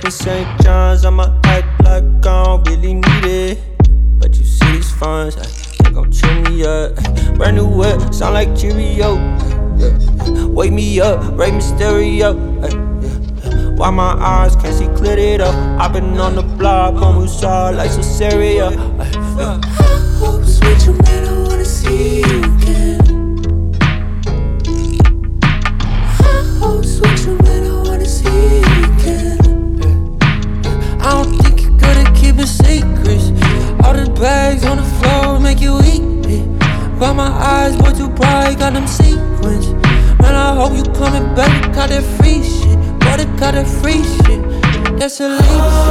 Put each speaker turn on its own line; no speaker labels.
in St. John's, I'ma act like I don't really need it. But you see these funds, they gon' cheer me up. Brand new whip, sound like Cheerio. Wake me up, Rey Mysterio. Why my eyes can't see cleared it up? I've been on the block, on Musa, like some cereal.
I hope with you, man, I wanna see you again. I hope with you, man, I wanna see you again. I don't think you're good at keeping secrets. All the bags on the floor make you eat it. Got my eyes, boy, too bright, got them sequins. Man, I hope you coming back, got that free shit. Boy, they got that free shit. That's illegal.